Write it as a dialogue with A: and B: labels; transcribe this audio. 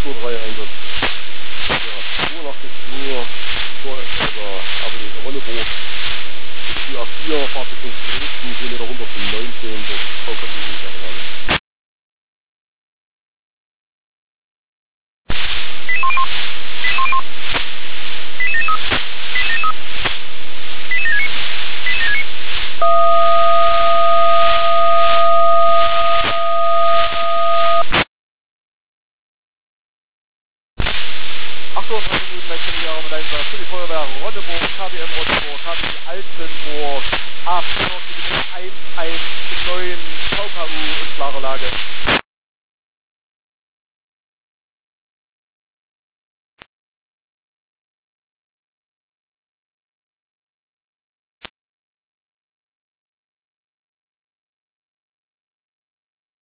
A: 2-3 Einsatz. Ja, 82 nur aber die Ronneburg. Die A4 fahrt Richtung Dresden, gehen wieder runter zum 19. Das VKU-Anlage.
B: Für die Feuerwehr Ronneburg, KWM Ronneburg, KWM Altenburg, A4 Kilometer 11 im neuen VKU in klarer Lage.